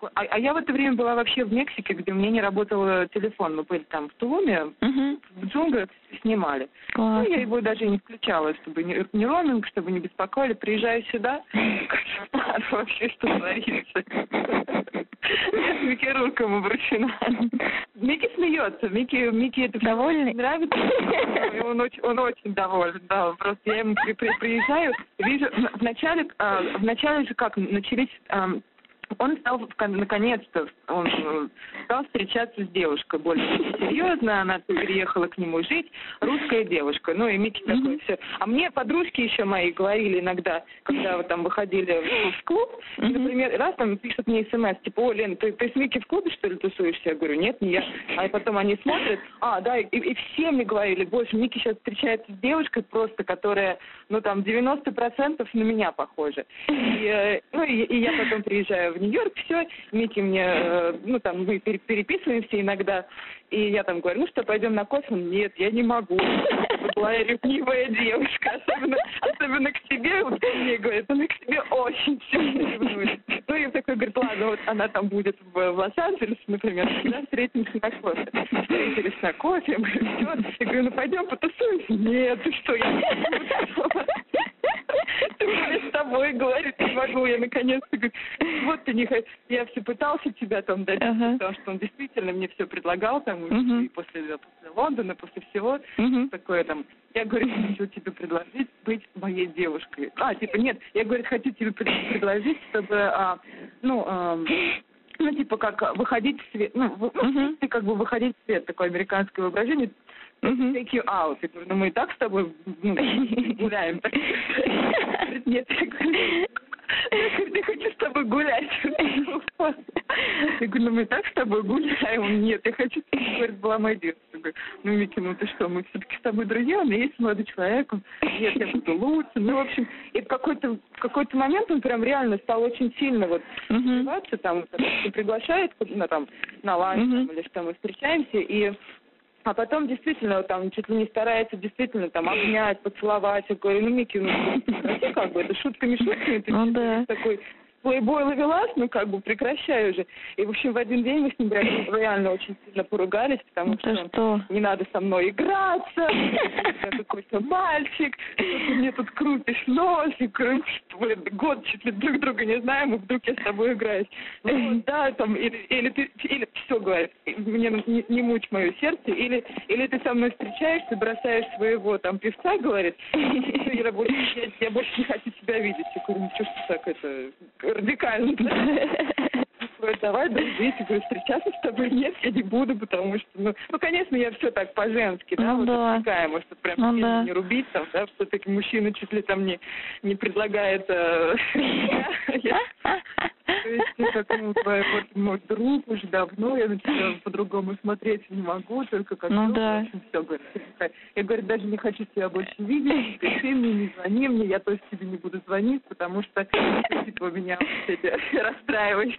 А я в это время была вообще в Мексике, где у меня не работал телефон. Мы были там в Тулуме, в джунглях снимали. Ну, я его даже и не включала, чтобы не роуминг, чтобы не беспокоили. Приезжаю сюда, вообще что творится. Я с Микки Рурком обращена. Микки смеется. Микки это довольный, нравится. Он очень доволен. Да, просто я ему приезжаю, вижу, вначале же как начались. Он стал, наконец-то, он стал встречаться с девушкой более серьезно, она переехала к нему жить, русская девушка, ну и Микки такой все. А мне подружки еще мои говорили иногда, когда вот там выходили в клуб, и, например, раз там пишут мне смс, типа, о, Лен, ты с Микки в клубе, что ли, тусуешься? Я говорю, нет, не я. А потом они смотрят, да, и все мне говорили, больше, Микки сейчас встречается с девушкой просто, которая, ну там, 90% на меня похожа. И я потом приезжаю в Нью-Йорк, все, Микки мне, ну там мы переписываемся иногда, и я там говорю, ну что, пойдем на кофе? Он, нет, я не могу. Была я ревнивая девушка, особенно к себе, вот мне говорит, она к себе очень сильно ревнует. Ну и такой говорит, ладно, вот она там будет в Лос-Анджелесе, например, тогда встретимся на кофе. Встретились на кофе, мы все. Я говорю, ну пойдем потусуемся. Нет, ты что, я не могу. Ты с тобой, говорит, не могу. Я наконец-то говорю, вот ты не хочешь. Я все пытался тебя там дать, потому что он действительно мне все предлагал, там, и после Лондона, после всего, такое там. Я, говорю, хочу тебе предложить быть моей девушкой. Типа, нет, я, говорит, хочу тебе предложить, чтобы, типа, как выходить в свет, как бы выходить в свет, такое американское воображение. Take you out. Я говорю, мы и так с тобой гуляем. Нет, я хочу с тобой гулять. Я говорю, мы и так с тобой гуляем. Нет, я хочу, чтобы была моя девушка. Микки, ты что, мы все-таки с тобой друзья, у меня есть молодой человек. Нет, я буду лучше. В общем, и в какой-то момент он прям реально стал очень сильно развиваться, там, приглашает на ланч, или что мы встречаемся, а потом действительно там чуть ли не старается действительно там обнять, поцеловать. Я говорю, Микки, как бы это шутками, ты такой плейбой ловелас, прекращай уже. И, в общем, в один день мы с ним реально очень сильно поругались, потому что не надо со мной играться, я какой-то мальчик, ты мне тут крутишь нос, и год чуть ли друг друга не знаем, и вдруг я с тобой играюсь. Или все, говорит, мне не мучь мое сердце, или ты со мной встречаешься, бросаешь своего там певца, говорит, я больше не хочу тебя видеть. Я говорю, ничего, что так это радикально. Давай дружить, я говорю, встречаться с тобой нет, я не буду, потому что, конечно, я все так по-женски, отвлекаемо, что прям сильно не рубить, там, да, все-таки мужчина чуть ли там не предлагает, то есть, как мой друг уже давно, я на тебя по-другому смотреть не могу, только как все, говорит. Я, говорю, даже не хочу тебя больше видеть, пиши мне, не звони мне, я тоже тебе не буду звонить, потому что, типа, меня расстраиваешь.